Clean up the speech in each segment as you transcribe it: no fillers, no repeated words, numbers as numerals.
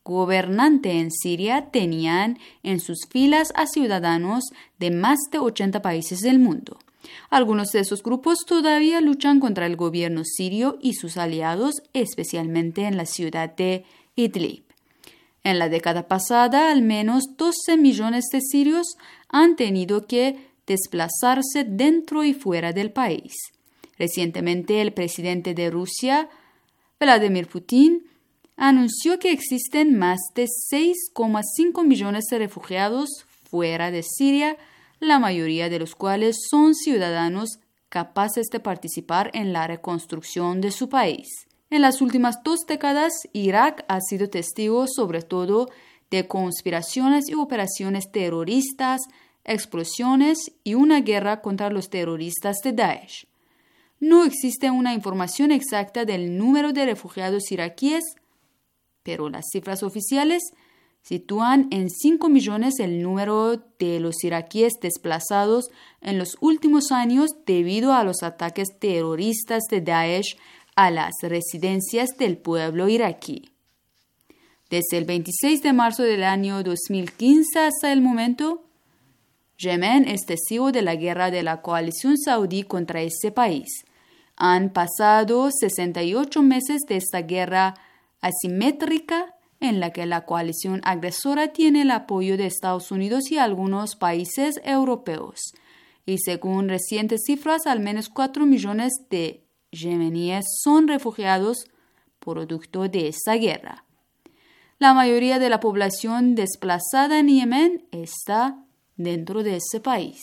gobernante en Siria tenían en sus filas a ciudadanos de más de 80 países del mundo. Algunos de esos grupos todavía luchan contra el gobierno sirio y sus aliados, especialmente en la ciudad de Idlib. En la década pasada, al menos 12 millones de sirios han tenido que desplazarse dentro y fuera del país. Recientemente, el presidente de Rusia, Vladimir Putin, anunció que existen más de 6,5 millones de refugiados fuera de Siria, la mayoría de los cuales son ciudadanos capaces de participar en la reconstrucción de su país. En las últimas 2 décadas, Irak ha sido testigo sobre todo de conspiraciones y operaciones terroristas, explosiones y una guerra contra los terroristas de Daesh. No existe una información exacta del número de refugiados iraquíes, pero las cifras oficiales sitúan en 5 millones el número de los iraquíes desplazados en los últimos años debido a los ataques terroristas de Daesh a las residencias del pueblo iraquí. Desde el 26 de marzo del año 2015 hasta el momento, Yemen es testigo de la guerra de la coalición saudí contra ese país. Han pasado 68 meses de esta guerra asimétrica en la que la coalición agresora tiene el apoyo de Estados Unidos y algunos países europeos. Y según recientes cifras, al menos 4 millones de yemeníes son refugiados producto de esta guerra. La mayoría de la población desplazada en Yemen está dentro de ese país.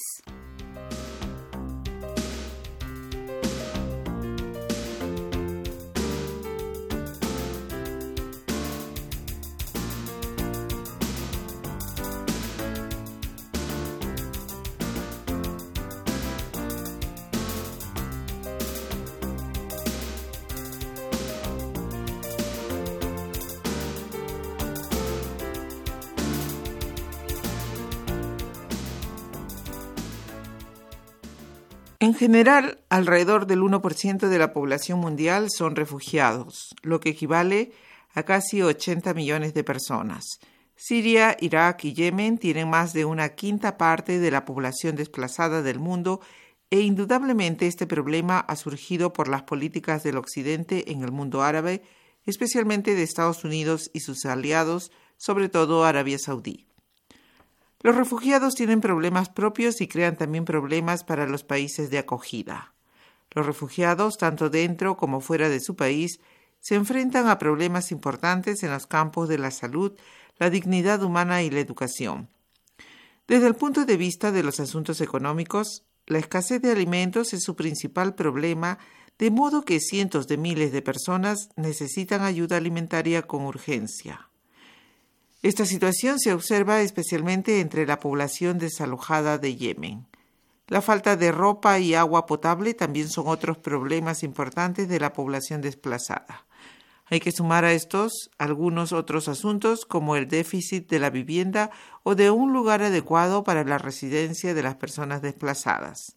En general, alrededor del 1% de la población mundial son refugiados, lo que equivale a casi 80 millones de personas. Siria, Irak y Yemen tienen más de una quinta parte de la población desplazada del mundo e indudablemente este problema ha surgido por las políticas del Occidente en el mundo árabe, especialmente de Estados Unidos y sus aliados, sobre todo Arabia Saudí. Los refugiados tienen problemas propios y crean también problemas para los países de acogida. Los refugiados, tanto dentro como fuera de su país, se enfrentan a problemas importantes en los campos de la salud, la dignidad humana y la educación. Desde el punto de vista de los asuntos económicos, la escasez de alimentos es su principal problema, de modo que cientos de miles de personas necesitan ayuda alimentaria con urgencia. Esta situación se observa especialmente entre la población desalojada de Yemen. La falta de ropa y agua potable también son otros problemas importantes de la población desplazada. Hay que sumar a estos algunos otros asuntos como el déficit de la vivienda o de un lugar adecuado para la residencia de las personas desplazadas.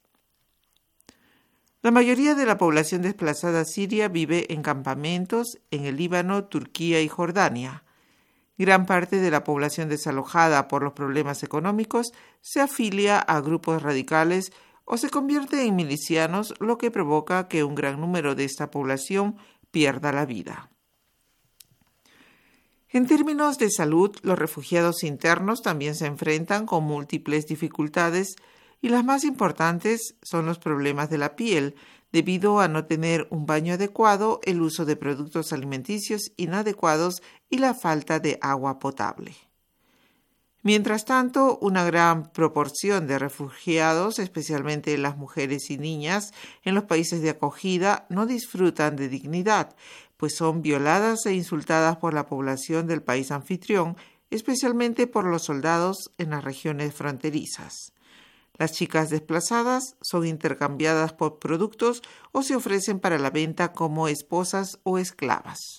La mayoría de la población desplazada siria vive en campamentos en el Líbano, Turquía y Jordania. Gran parte de la población desalojada por los problemas económicos se afilia a grupos radicales o se convierte en milicianos, lo que provoca que un gran número de esta población pierda la vida. En términos de salud, los refugiados internos también se enfrentan con múltiples dificultades y las más importantes son los problemas de la piel, debido a no tener un baño adecuado, el uso de productos alimenticios inadecuados y la falta de agua potable. Mientras tanto, una gran proporción de refugiados, especialmente las mujeres y niñas, en los países de acogida no disfrutan de dignidad, pues son violadas e insultadas por la población del país anfitrión, especialmente por los soldados en las regiones fronterizas. Las chicas desplazadas son intercambiadas por productos o se ofrecen para la venta como esposas o esclavas.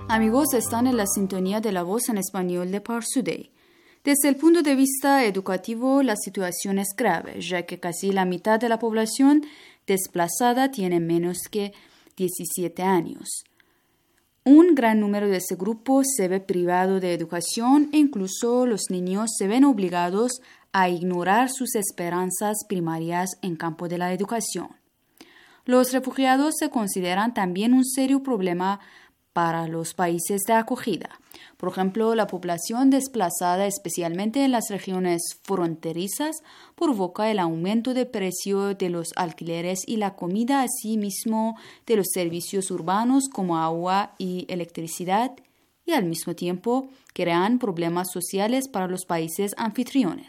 Amigos, están en la sintonía de La Voz en Español de Parsuday. Desde el punto de vista educativo, la situación es grave, ya que casi la mitad de la población desplazada tiene menos que 17 años. Un gran número de ese grupo se ve privado de educación e incluso los niños se ven obligados a ignorar sus esperanzas primarias en campo de la educación. Los refugiados se consideran también un serio problema para los países de acogida. Por ejemplo, la población desplazada, especialmente en las regiones fronterizas, provoca el aumento de precio de los alquileres y la comida, así mismo de los servicios urbanos como agua y electricidad, y al mismo tiempo crean problemas sociales para los países anfitriones.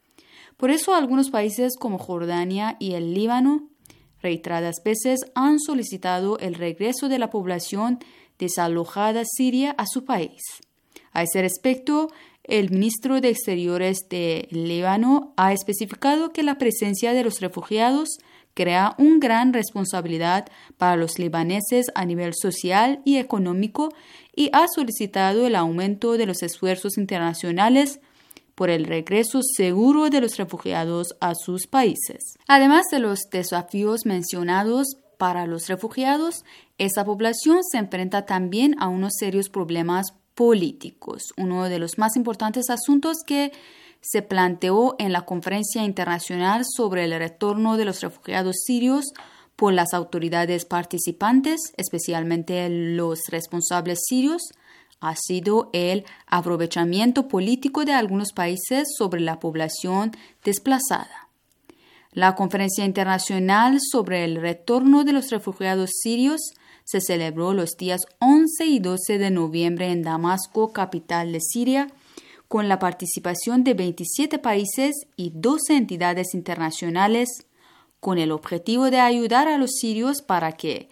Por eso algunos países como Jordania y el Líbano reiteradas veces han solicitado el regreso de la población desalojada siria a su país. A ese respecto, el ministro de Exteriores de Líbano ha especificado que la presencia de los refugiados crea una gran responsabilidad para los libaneses a nivel social y económico y ha solicitado el aumento de los esfuerzos internacionales por el regreso seguro de los refugiados a sus países. Además de los desafíos mencionados para los refugiados, esta población se enfrenta también a unos serios problemas políticos. Uno de los más importantes asuntos que se planteó en la Conferencia Internacional sobre el Retorno de los Refugiados Sirios por las autoridades participantes, especialmente los responsables sirios, ha sido el aprovechamiento político de algunos países sobre la población desplazada. La Conferencia Internacional sobre el Retorno de los Refugiados Sirios se celebró los días 11 y 12 de noviembre en Damasco, capital de Siria, con la participación de 27 países y 12 entidades internacionales, con el objetivo de ayudar a los sirios para que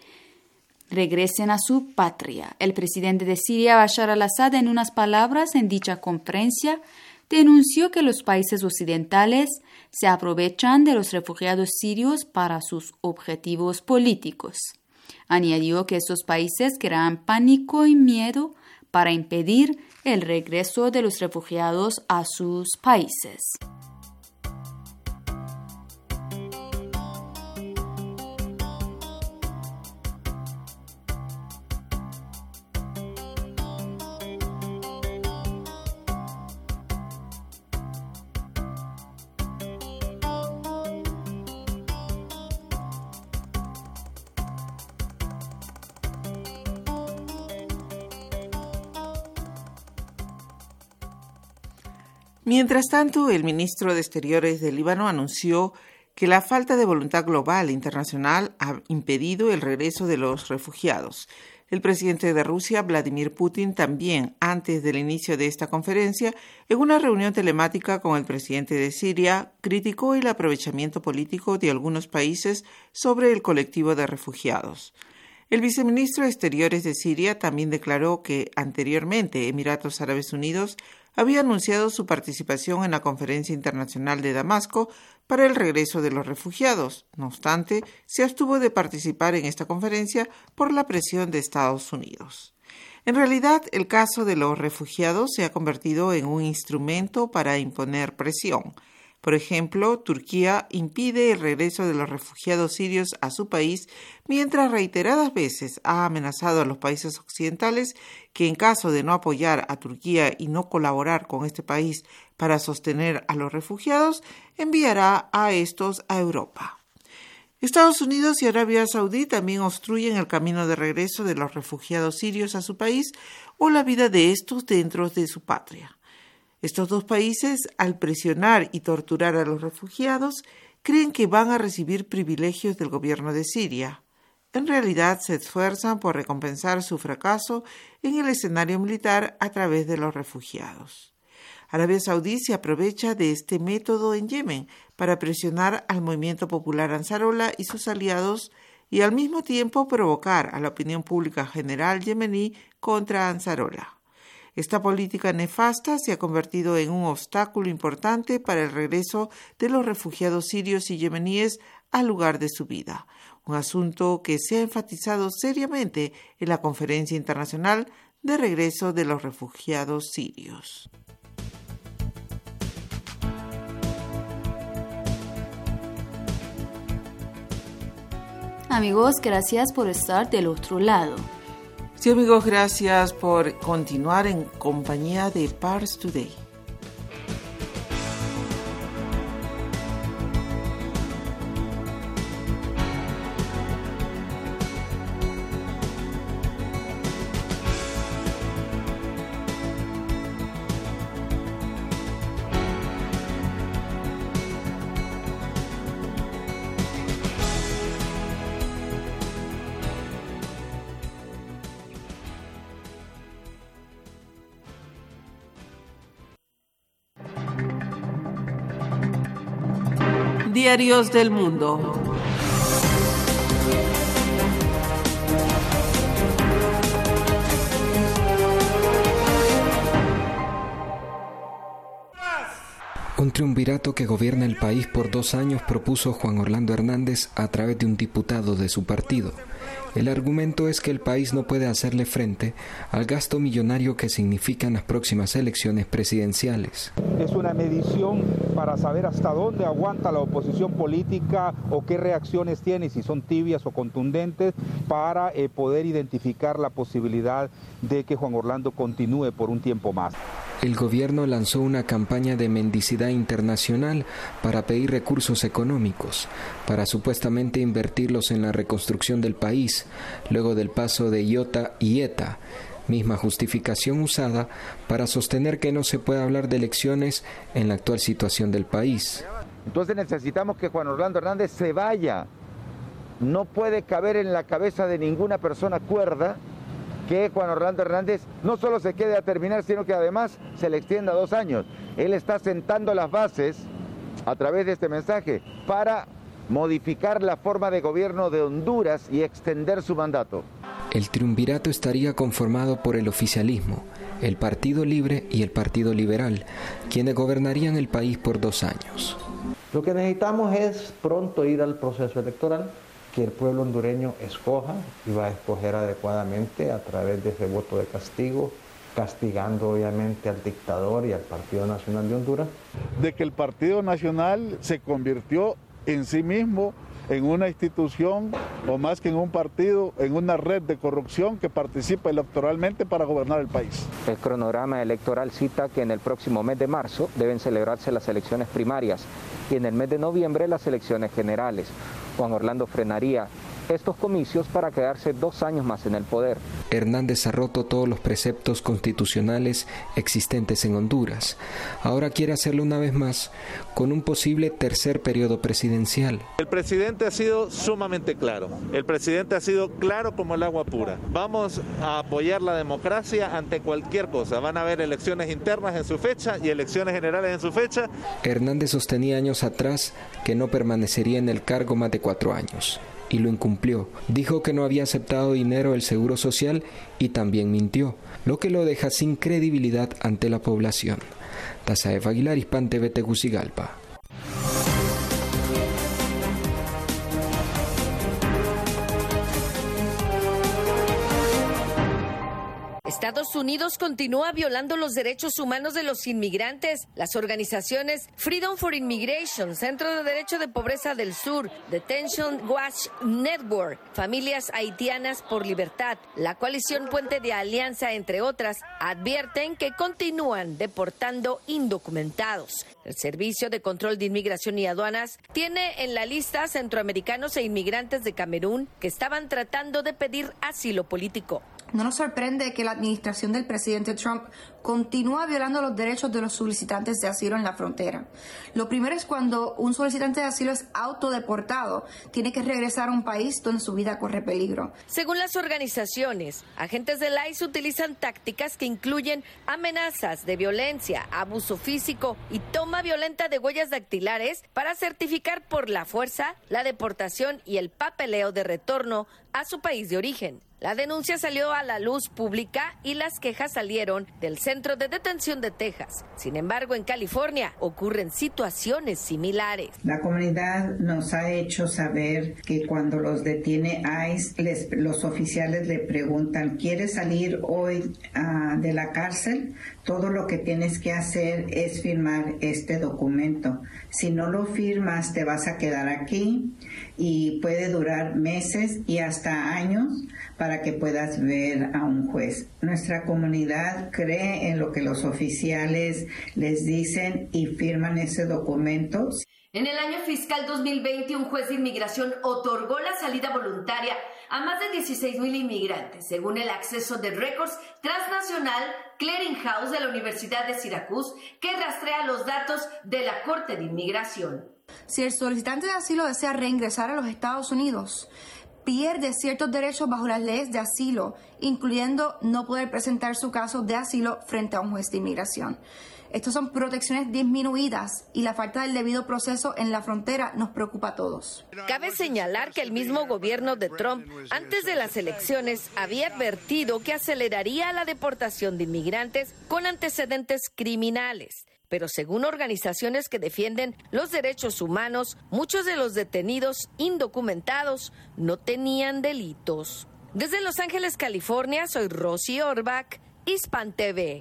regresen a su patria. El presidente de Siria, Bashar al-Assad, en unas palabras en dicha conferencia, denunció que los países occidentales se aprovechan de los refugiados sirios para sus objetivos políticos. Añadió que estos países crean pánico y miedo para impedir el regreso de los refugiados a sus países. Mientras tanto, el ministro de Exteriores del Líbano anunció que la falta de voluntad global e internacional ha impedido el regreso de los refugiados. El presidente de Rusia, Vladimir Putin, también, antes del inicio de esta conferencia, en una reunión telemática con el presidente de Siria, criticó el aprovechamiento político de algunos países sobre el colectivo de refugiados. El viceministro de Exteriores de Siria también declaró que anteriormente Emiratos Árabes Unidos había anunciado su participación en la Conferencia Internacional de Damasco para el regreso de los refugiados. No obstante, se abstuvo de participar en esta conferencia por la presión de Estados Unidos. En realidad, el caso de los refugiados se ha convertido en un instrumento para imponer presión. Por ejemplo, Turquía impide el regreso de los refugiados sirios a su país, mientras reiteradas veces ha amenazado a los países occidentales que en caso de no apoyar a Turquía y no colaborar con este país para sostener a los refugiados, enviará a estos a Europa. Estados Unidos y Arabia Saudí también obstruyen el camino de regreso de los refugiados sirios a su país o la vida de estos dentro de su patria. Estos dos países, al presionar y torturar a los refugiados, creen que van a recibir privilegios del gobierno de Siria. En realidad, se esfuerzan por recompensar su fracaso en el escenario militar a través de los refugiados. Arabia Saudí se aprovecha de este método en Yemen para presionar al movimiento popular Ansarullah y sus aliados y al mismo tiempo provocar a la opinión pública general yemení contra Ansarullah. Esta política nefasta se ha convertido en un obstáculo importante para el regreso de los refugiados sirios y yemeníes al lugar de su vida, un asunto que se ha enfatizado seriamente en la Conferencia Internacional de regreso de los refugiados sirios. Amigos, gracias por estar del otro lado. Sí, amigos, gracias por continuar en compañía de Pars Today. Diarios del Mundo. Un triunvirato que gobierna el país por 2 años propuso Juan Orlando Hernández a través de un diputado de su partido. El argumento es que el país no puede hacerle frente al gasto millonario que significan las próximas elecciones presidenciales. Es una medición para saber hasta dónde aguanta la oposición política o qué reacciones tiene, si son tibias o contundentes, para poder identificar la posibilidad de que Juan Orlando continúe por un tiempo más. El gobierno lanzó una campaña de mendicidad internacional para pedir recursos económicos, para supuestamente invertirlos en la reconstrucción del país, luego del paso de Iota y ETA, misma justificación usada para sostener que no se puede hablar de elecciones en la actual situación del país. Entonces necesitamos que Juan Orlando Hernández se vaya. No puede caber en la cabeza de ninguna persona cuerda que Juan Orlando Hernández no solo se quede a terminar, sino que además se le extienda 2 años. Él está sentando las bases a través de este mensaje para modificar la forma de gobierno de Honduras y extender su mandato. El triunvirato estaría conformado por el oficialismo, el Partido Libre y el Partido Liberal, quienes gobernarían el país por 2 años. Lo que necesitamos es pronto ir al proceso electoral, que el pueblo hondureño escoja y va a escoger adecuadamente a través de ese voto de castigo, castigando obviamente al dictador y al Partido Nacional de Honduras. De que el Partido Nacional se convirtió en sí mismo en una institución, o más que en un partido, en una red de corrupción que participa electoralmente para gobernar el país. El cronograma electoral cita que en el próximo mes de marzo deben celebrarse las elecciones primarias y en el mes de noviembre las elecciones generales. Juan Orlando frenaría estos comicios para quedarse 2 años más en el poder. Hernández ha roto todos los preceptos constitucionales existentes en Honduras. Ahora quiere hacerlo una vez más con un posible tercer periodo presidencial. El presidente ha sido sumamente claro. El presidente ha sido claro como el agua pura. Vamos a apoyar la democracia ante cualquier cosa. Van a haber elecciones internas en su fecha y elecciones generales en su fecha. Hernández sostenía años atrás que no permanecería en el cargo más de 4 años. Y lo incumplió. Dijo que no había aceptado dinero del Seguro Social y también mintió, lo que lo deja sin credibilidad ante la población. Tazaef Aguilar, Hispan TV, Tegucigalpa. Estados Unidos continúa violando los derechos humanos de los inmigrantes. Las organizaciones Freedom for Immigration, Centro de Derecho de Pobreza del Sur, Detention Watch Network, Familias Haitianas por Libertad, la coalición Puente de Alianza, entre otras, advierten que continúan deportando indocumentados. El Servicio de Control de Inmigración y Aduanas tiene en la lista centroamericanos e inmigrantes de Camerún que estaban tratando de pedir asilo político. No nos sorprende que la administración del presidente Trump continúa violando los derechos de los solicitantes de asilo en la frontera. Lo primero es cuando un solicitante de asilo es autodeportado, tiene que regresar a un país donde su vida corre peligro. Según las organizaciones, agentes del ICE utilizan tácticas que incluyen amenazas de violencia, abuso físico y toma violenta de huellas dactilares para certificar por la fuerza la deportación y el papeleo de retorno a su país de origen. La denuncia salió a la luz pública y las quejas salieron del Centro de Detención de Texas. Sin embargo, en California ocurren situaciones similares. La comunidad nos ha hecho saber que cuando los detiene ICE, los oficiales le preguntan, ¿quieres salir hoy de la cárcel? Todo lo que tienes que hacer es firmar este documento. Si no lo firmas, te vas a quedar aquí y puede durar meses y hasta años para que puedas ver a un juez. Nuestra comunidad cree en lo que los oficiales les dicen y firman ese documento. En el año fiscal 2020, un juez de inmigración otorgó la salida voluntaria a más de 16,000 inmigrantes, según el Acceso de Records Transnacional Clearinghouse de la Universidad de Syracuse, que rastrea los datos de la Corte de Inmigración. Si el solicitante de asilo desea reingresar a los Estados Unidos, pierde ciertos derechos bajo las leyes de asilo, incluyendo no poder presentar su caso de asilo frente a un juez de inmigración. Estas son protecciones disminuidas y la falta del debido proceso en la frontera nos preocupa a todos. Cabe señalar que el mismo gobierno de Trump, antes de las elecciones, había advertido que aceleraría la deportación de inmigrantes con antecedentes criminales. Pero según organizaciones que defienden los derechos humanos, muchos de los detenidos indocumentados no tenían delitos. Desde Los Ángeles, California, soy Rosy Orbach, Hispan TV.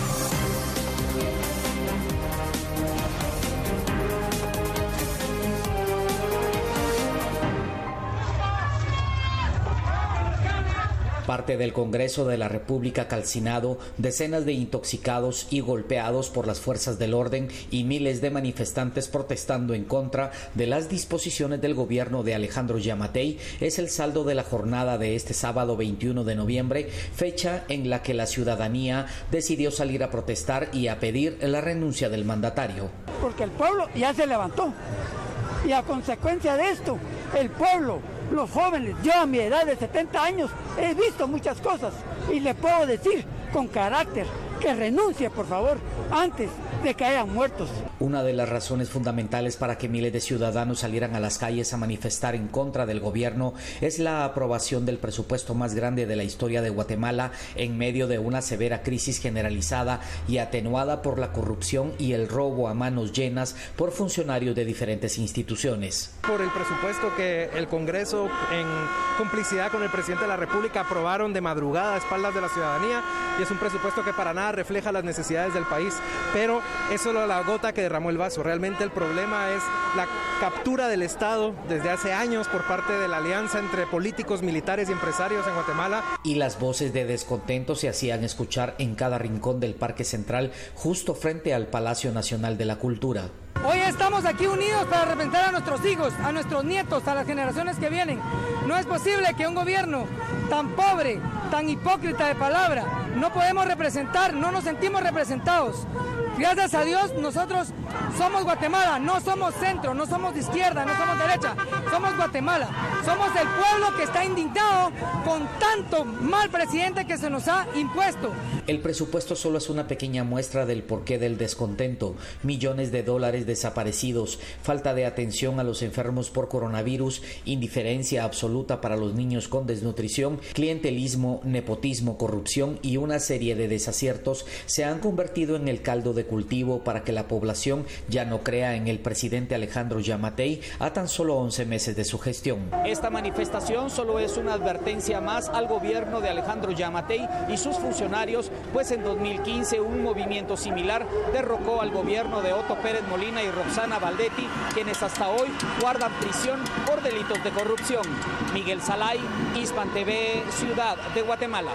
Parte del Congreso de la República calcinado, decenas de intoxicados y golpeados por las fuerzas del orden y miles de manifestantes protestando en contra de las disposiciones del gobierno de Alejandro Giammattei es el saldo de la jornada de este sábado 21 de noviembre, fecha en la que la ciudadanía decidió salir a protestar y a pedir la renuncia del mandatario. Porque el pueblo ya se levantó y a consecuencia de esto, el pueblo, los jóvenes, yo a mi edad de 70 años he visto muchas cosas y le puedo decir con carácter que renuncie, por favor, antes de que hayan muertos. Una de las razones fundamentales para que miles de ciudadanos salieran a las calles a manifestar en contra del gobierno es la aprobación del presupuesto más grande de la historia de Guatemala en medio de una severa crisis generalizada y atenuada por la corrupción y el robo a manos llenas por funcionarios de diferentes instituciones. Por el presupuesto que el Congreso, en complicidad con el presidente de la República, aprobaron de madrugada a espaldas de la ciudadanía, y es un presupuesto que para nada refleja las necesidades del país, pero es solo la gota que derramó el vaso. Realmente el problema es la captura del Estado desde hace años por parte de la alianza entre políticos, militares y empresarios en Guatemala. Y las voces de descontento se hacían escuchar en cada rincón del Parque Central, justo frente al Palacio Nacional de la Cultura. Hoy estamos aquí unidos para representar a nuestros hijos, a nuestros nietos, a las generaciones que vienen. No es posible que un gobierno tan pobre, tan hipócrita de palabra, no podemos representar, no nos sentimos representados. Gracias a Dios, nosotros somos Guatemala, no somos centro, no somos de izquierda, no somos derecha, somos Guatemala. Somos el pueblo que está indignado con tanto mal presidente que se nos ha impuesto. El presupuesto solo es una pequeña muestra del porqué del descontento. Millones de dólares desaparecidos, falta de atención a los enfermos por coronavirus, indiferencia absoluta para los niños con desnutrición, clientelismo, nepotismo, corrupción y una serie de desaciertos se han convertido en el caldo de cultivo para que la población ya no crea en el presidente Alejandro Giammattei a tan solo 11 meses de su gestión. Esta manifestación solo es una advertencia más al gobierno de Alejandro Giammattei y sus funcionarios, pues en 2015 un movimiento similar derrocó al gobierno de Otto Pérez Molina y Roxana Valdetti, quienes hasta hoy guardan prisión por delitos de corrupción. Miguel Salay, Hispan TV, Ciudad de Guatemala.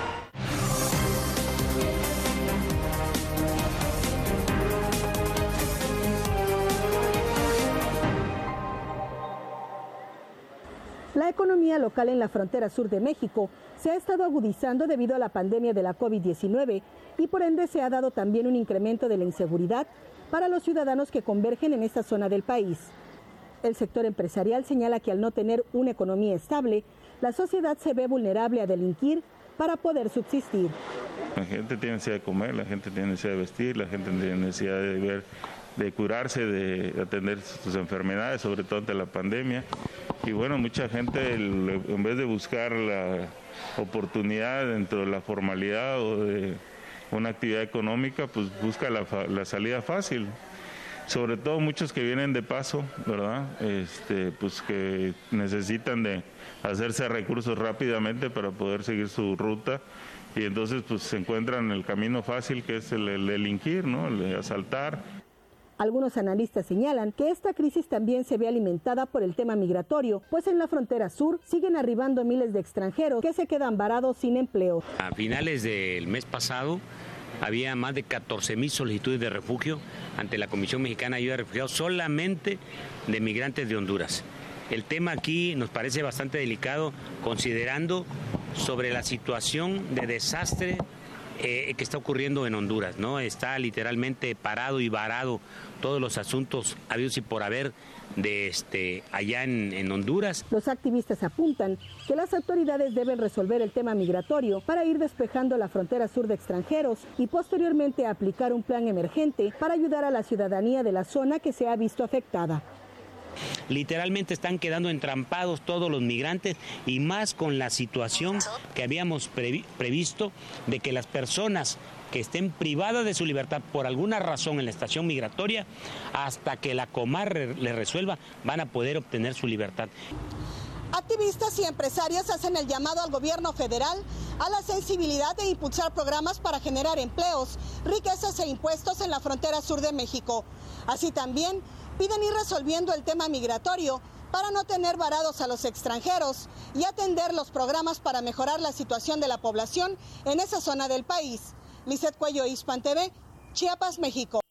La economía local en la frontera sur de México se ha estado agudizando debido a la pandemia de la COVID-19 y por ende se ha dado también un incremento de la inseguridad para los ciudadanos que convergen en esta zona del país. El sector empresarial señala que al no tener una economía estable, la sociedad se ve vulnerable a delinquir para poder subsistir. La gente tiene necesidad de comer, la gente tiene necesidad de vestir, la gente tiene necesidad de ver de curarse, de atender sus enfermedades, sobre todo ante la pandemia. Y bueno, mucha gente en vez de buscar la oportunidad dentro de la formalidad o de una actividad económica, pues busca la salida fácil. Sobre todo muchos que vienen de paso, ¿verdad? Pues que necesitan de hacerse recursos rápidamente para poder seguir su ruta, y entonces pues se encuentran el camino fácil, que es el delinquir, ¿no? El de asaltar. Algunos analistas señalan que esta crisis también se ve alimentada por el tema migratorio, pues en la frontera sur siguen arribando miles de extranjeros que se quedan varados sin empleo. A finales del mes pasado había más de 14,000 solicitudes de refugio ante la Comisión Mexicana de Ayuda a Refugiados, solamente de migrantes de Honduras. El tema aquí nos parece bastante delicado, considerando sobre la situación de desastre que está ocurriendo en Honduras, ¿no? Está literalmente parado y varado todos los asuntos habidos y por haber de allá en Honduras. Los activistas apuntan que las autoridades deben resolver el tema migratorio para ir despejando la frontera sur de extranjeros y posteriormente aplicar un plan emergente para ayudar a la ciudadanía de la zona que se ha visto afectada. Literalmente están quedando entrampados todos los migrantes, y más con la situación que habíamos previsto de que las personas que estén privadas de su libertad por alguna razón en la estación migratoria, hasta que la Comar le resuelva, van a poder obtener su libertad. Activistas y empresarios hacen el llamado al gobierno federal a la sensibilidad de impulsar programas para generar empleos, riquezas e impuestos en la frontera sur de México. Así también piden ir resolviendo el tema migratorio para no tener varados a los extranjeros y atender los programas para mejorar la situación de la población en esa zona del país. Lizeth Cuello, Hispan TV, Chiapas, México.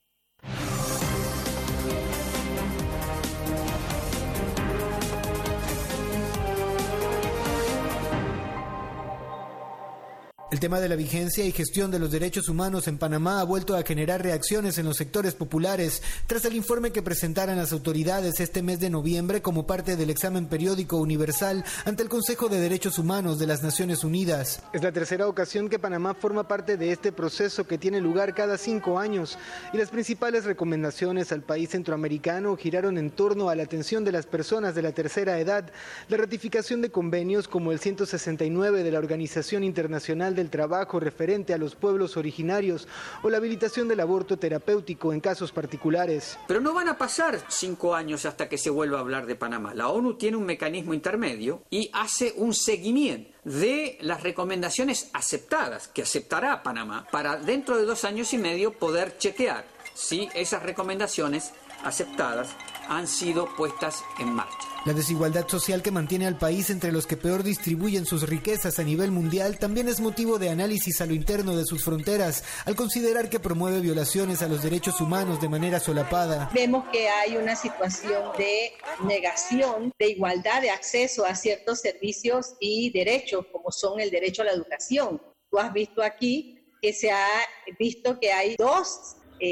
El tema de la vigencia y gestión de los derechos humanos en Panamá ha vuelto a generar reacciones en los sectores populares tras el informe que presentaran las autoridades este mes de noviembre como parte del examen periódico universal ante el Consejo de Derechos Humanos de las Naciones Unidas. Es la tercera ocasión que Panamá forma parte de este proceso, que tiene lugar cada 5 años, y las principales recomendaciones al país centroamericano giraron en torno a la atención de las personas de la tercera edad, la ratificación de convenios como el 169 de la Organización Internacional del Trabajo referente a los pueblos originarios o la habilitación del aborto terapéutico en casos particulares. Pero no van a pasar 5 años hasta que se vuelva a hablar de Panamá. La ONU tiene un mecanismo intermedio y hace un seguimiento de las recomendaciones aceptadas, que aceptará Panamá, para dentro de 2 años y medio poder chequear si esas recomendaciones aceptadas han sido puestas en marcha. La desigualdad social que mantiene al país entre los que peor distribuyen sus riquezas a nivel mundial también es motivo de análisis a lo interno de sus fronteras, al considerar que promueve violaciones a los derechos humanos de manera solapada. Vemos que hay una situación de negación de igualdad de acceso a ciertos servicios y derechos, como son el derecho a la educación. Tú has visto aquí que se ha visto que hay 2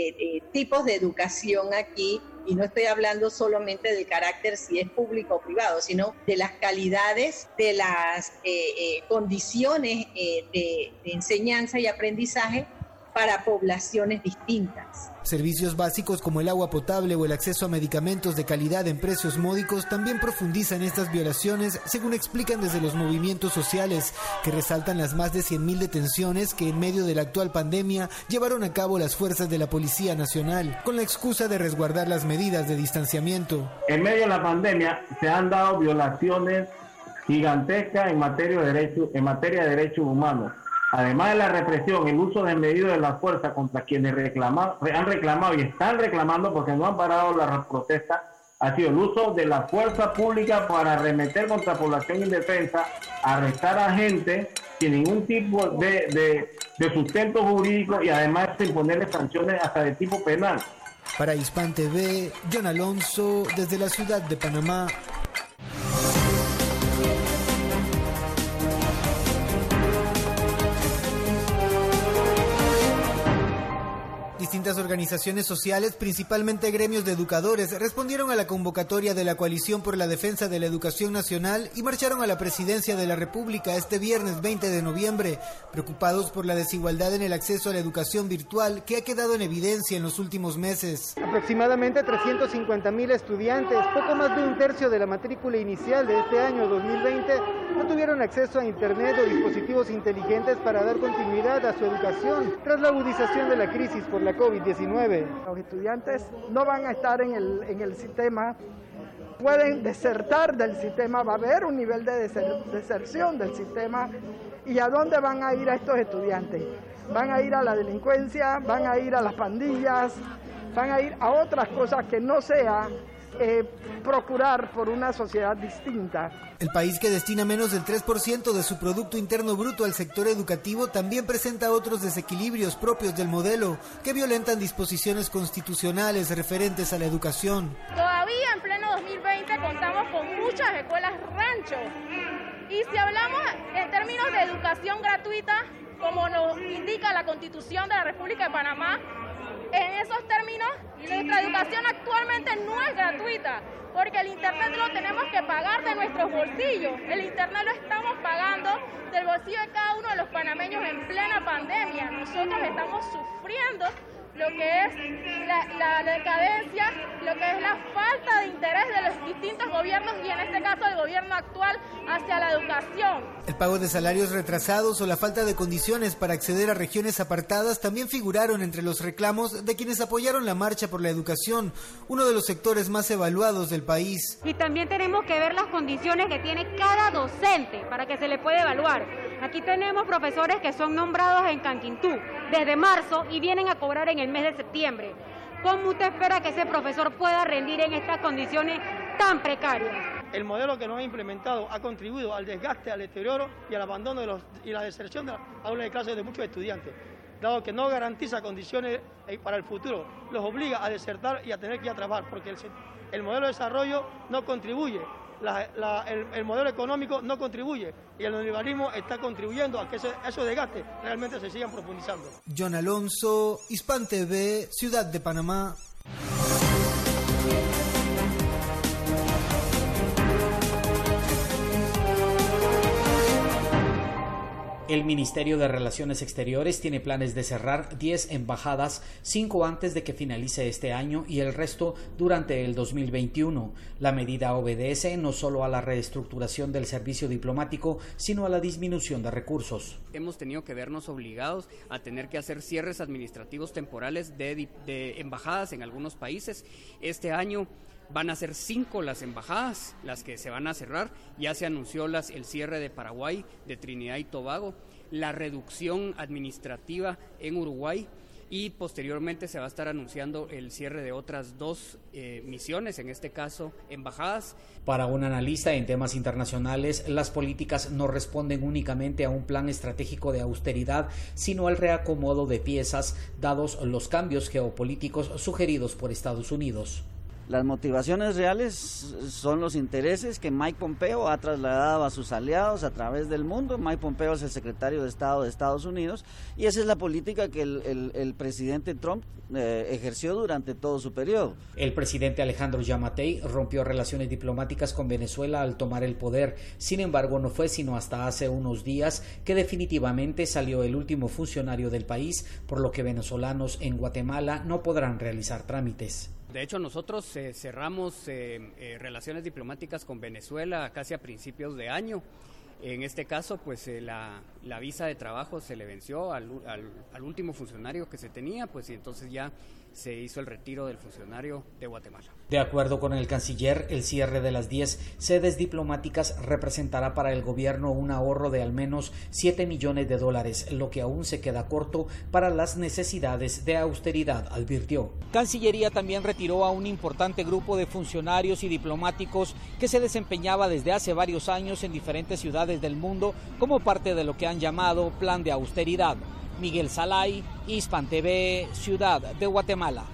tipos de educación aquí, y no estoy hablando solamente del carácter si es público o privado, sino de las calidades, de las condiciones de enseñanza y aprendizaje para poblaciones distintas. Servicios básicos como el agua potable o el acceso a medicamentos de calidad en precios módicos también profundizan estas violaciones, según explican desde los movimientos sociales, que resaltan las más de 100,000 detenciones que en medio de la actual pandemia llevaron a cabo las fuerzas de la Policía Nacional, con la excusa de resguardar las medidas de distanciamiento. En medio de la pandemia se han dado violaciones gigantescas en materia de derechos humanos. Además de la represión, el uso desmedido de la fuerza contra quienes han reclamado y están reclamando, porque no han parado la protesta, ha sido el uso de la fuerza pública para arremeter contra población indefensa, arrestar a gente sin ningún tipo de sustento jurídico y además imponerle sanciones hasta de tipo penal. Para Hispan TV, John Alonso, desde la ciudad de Panamá. Distintas Otras organizaciones sociales, principalmente gremios de educadores, respondieron a la convocatoria de la Coalición por la Defensa de la Educación Nacional y marcharon a la Presidencia de la República este viernes 20 de noviembre, preocupados por la desigualdad en el acceso a la educación virtual que ha quedado en evidencia en los últimos meses. Aproximadamente 350,000 estudiantes, poco más de un tercio de la matrícula inicial de este año 2020, no tuvieron acceso a Internet o dispositivos inteligentes para dar continuidad a su educación tras la agudización de la crisis por la COVID-19. Los estudiantes no van a estar en el sistema, pueden desertar del sistema, va a haber un nivel de deserción del sistema. ¿Y a dónde van a ir a estos estudiantes? Van a ir a la delincuencia, van a ir a las pandillas, van a ir a otras cosas que no sea procurar por una sociedad distinta. El país, que destina menos del 3% de su Producto Interno Bruto al sector educativo, también presenta otros desequilibrios propios del modelo que violentan disposiciones constitucionales referentes a la educación. Todavía en pleno 2020 contamos con muchas escuelas rancho. Y si hablamos en términos de educación gratuita, como nos indica la Constitución de la República de Panamá, en esos términos, nuestra educación actualmente no es gratuita, porque el Internet lo tenemos que pagar de nuestros bolsillos. El Internet lo estamos pagando del bolsillo de cada uno de los panameños en plena pandemia. Nosotros estamos sufriendo lo que es la decadencia, lo que es la falta de interés de los distintos gobiernos y en este caso el gobierno actual hacia la educación. El pago de salarios retrasados o la falta de condiciones para acceder a regiones apartadas también figuraron entre los reclamos de quienes apoyaron la marcha por la educación, uno de los sectores más evaluados del país. Y también tenemos que ver las condiciones que tiene cada docente para que se le pueda evaluar. Aquí tenemos profesores que son nombrados en Canquintú desde marzo y vienen a cobrar en el mes de septiembre. ¿Cómo usted espera que ese profesor pueda rendir en estas condiciones tan precarias? El modelo que nos ha implementado ha contribuido al desgaste, al deterioro y al abandono y la deserción de las aulas de clases de muchos estudiantes, dado que no garantiza condiciones para el futuro, los obliga a desertar y a tener que ir a trabajar, porque el modelo de desarrollo no contribuye, el modelo económico no contribuye y el neoliberalismo está contribuyendo a que esos desgastes realmente se sigan profundizando. John Alonso, Hispan TV, Ciudad de Panamá. El Ministerio de Relaciones Exteriores tiene planes de cerrar 10 embajadas, 5 antes de que finalice este año y el resto durante el 2021. La medida obedece no solo a la reestructuración del servicio diplomático, sino a la disminución de recursos. Hemos tenido que vernos obligados a tener que hacer cierres administrativos temporales de embajadas en algunos países. Este año van a ser 5 las embajadas, las que se van a cerrar. Ya se anunció el cierre de Paraguay, de Trinidad y Tobago, la reducción administrativa en Uruguay y posteriormente se va a estar anunciando el cierre de otras 2 misiones, en este caso embajadas. Para un analista en temas internacionales, las políticas no responden únicamente a un plan estratégico de austeridad, sino al reacomodo de piezas, dados los cambios geopolíticos sugeridos por Estados Unidos. Las motivaciones reales son los intereses que Mike Pompeo ha trasladado a sus aliados a través del mundo. Mike Pompeo es el secretario de Estado de Estados Unidos y esa es la política que el presidente Trump ejerció durante todo su periodo. El presidente Alejandro Giammattei rompió relaciones diplomáticas con Venezuela al tomar el poder. Sin embargo, no fue sino hasta hace unos días que definitivamente salió el último funcionario del país, por lo que venezolanos en Guatemala no podrán realizar trámites. De hecho, nosotros cerramos relaciones diplomáticas con Venezuela casi a principios de año. En este caso, pues la visa de trabajo se le venció al último funcionario que se tenía, pues y entonces ya se hizo el retiro del funcionario de Guatemala. De acuerdo con el canciller, el cierre de las 10 sedes diplomáticas representará para el gobierno un ahorro de al menos $7 millones, lo que aún se queda corto para las necesidades de austeridad, advirtió. Cancillería también retiró a un importante grupo de funcionarios y diplomáticos que se desempeñaba desde hace varios años en diferentes ciudades del mundo como parte de lo que han llamado plan de austeridad. Miguel Salay, Hispan TV, Ciudad de Guatemala.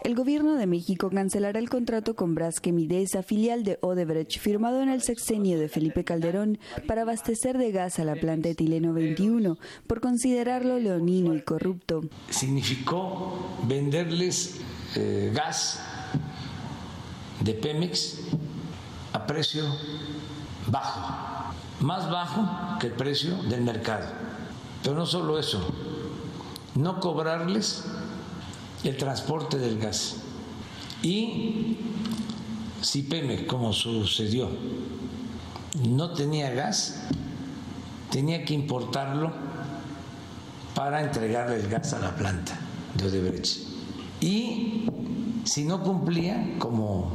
El gobierno de México cancelará el contrato con Braskem Idesa, filial de Odebrecht, firmado en el sexenio de Felipe Calderón para abastecer de gas a la planta Etileno 21, por considerarlo leonino y corrupto. Significó venderles gas de Pemex a precio bajo, más bajo que el precio del mercado. Pero no solo eso, no cobrarles el transporte del gas. Y si Pemex, como sucedió, no tenía gas, tenía que importarlo para entregarle el gas a la planta de Odebrecht. Y si no cumplía, como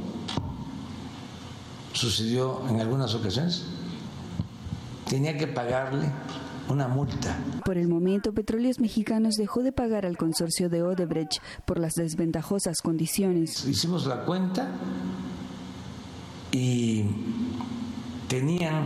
sucedió en algunas ocasiones, tenía que pagarle una multa. Por el momento, Petróleos Mexicanos dejó de pagar al consorcio de Odebrecht por las desventajosas condiciones. Hicimos la cuenta y tenían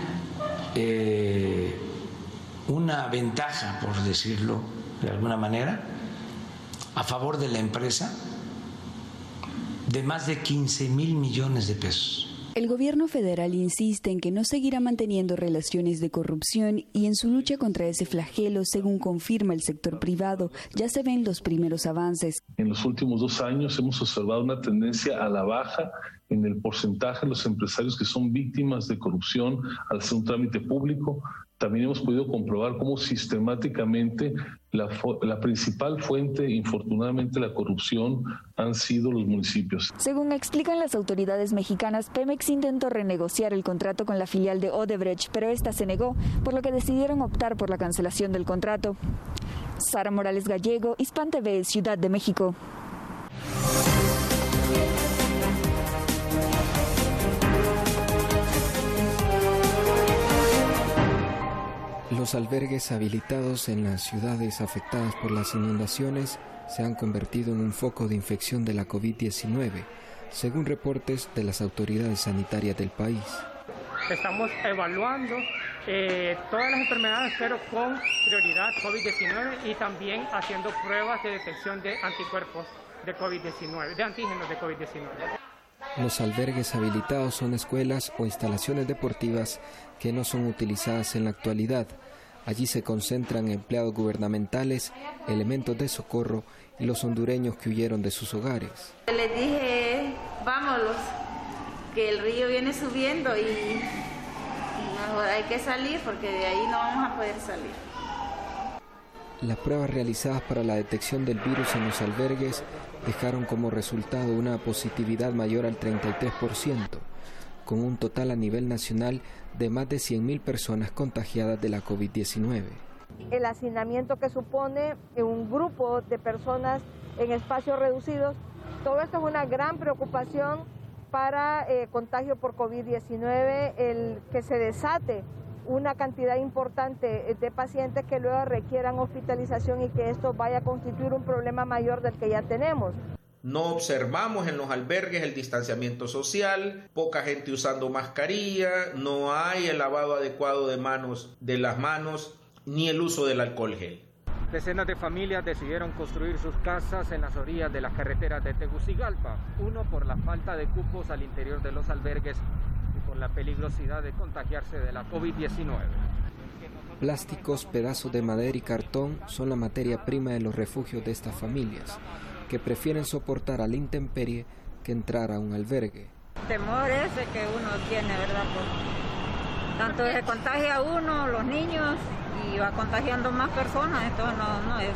una ventaja, por decirlo de alguna manera, a favor de la empresa de más de 15,000 millones de pesos. El gobierno federal insiste en que no seguirá manteniendo relaciones de corrupción y en su lucha contra ese flagelo, según confirma el sector privado, ya se ven los primeros avances. En los últimos 2 años hemos observado una tendencia a la baja en el porcentaje de los empresarios que son víctimas de corrupción al hacer un trámite público. También hemos podido comprobar cómo sistemáticamente la principal fuente, infortunadamente, de la corrupción han sido los municipios. Según explican las autoridades mexicanas, Pemex intentó renegociar el contrato con la filial de Odebrecht, pero esta se negó, por lo que decidieron optar por la cancelación del contrato. Sara Morales Gallego, Hispan TV, Ciudad de México. Los albergues habilitados en las ciudades afectadas por las inundaciones se han convertido en un foco de infección de la COVID-19, según reportes de las autoridades sanitarias del país. Estamos evaluando todas las enfermedades, pero con prioridad COVID-19 y también haciendo pruebas de detección de anticuerpos de COVID-19, de antígenos de COVID-19. Los albergues habilitados son escuelas o instalaciones deportivas que no son utilizadas en la actualidad. Allí se concentran empleados gubernamentales, elementos de socorro y los hondureños que huyeron de sus hogares. Les dije, vámonos, que el río viene subiendo y mejor hay que salir porque de ahí no vamos a poder salir. Las pruebas realizadas para la detección del virus en los albergues dejaron como resultado una positividad mayor al 33%, con un total a nivel nacional de más de 100,000 personas contagiadas de la COVID-19. El hacinamiento que supone un grupo de personas en espacios reducidos, todo esto es una gran preocupación para contagio por COVID-19, el que se desate una cantidad importante de pacientes que luego requieran hospitalización y que esto vaya a constituir un problema mayor del que ya tenemos. No observamos en los albergues el distanciamiento social, poca gente usando mascarilla, no hay el lavado adecuado de las manos, ni el uso del alcohol gel. Decenas de familias decidieron construir sus casas en las orillas de las carreteras de Tegucigalpa, uno por la falta de cupos al interior de los albergues y por la peligrosidad de contagiarse de la COVID-19. Plásticos, pedazos de madera y cartón son la materia prima de los refugios de estas familias, que prefieren soportar a la intemperie que entrar a un albergue. Temor ese que uno tiene, ¿verdad? Tanto se contagia uno, los niños, y va contagiando más personas, entonces no es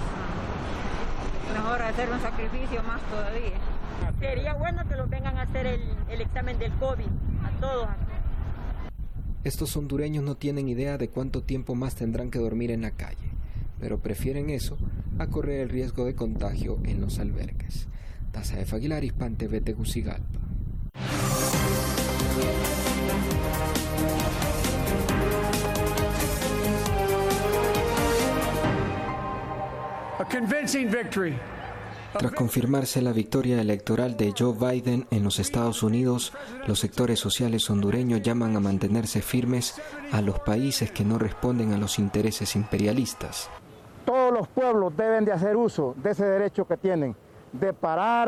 mejor hacer un sacrificio más todavía. Sería bueno que los vengan a hacer el examen del COVID a todos. Estos hondureños no tienen idea de cuánto tiempo más tendrán que dormir en la calle, pero prefieren eso a correr el riesgo de contagio en los albergues. Tazaef Aguilar, Hispan TV, Tegucigalpa. A convincing victory. Tras confirmarse la victoria electoral de Joe Biden en los Estados Unidos, los sectores sociales hondureños llaman a mantenerse firmes a los países que no responden a los intereses imperialistas. Todos los pueblos deben de hacer uso de ese derecho que tienen, de parar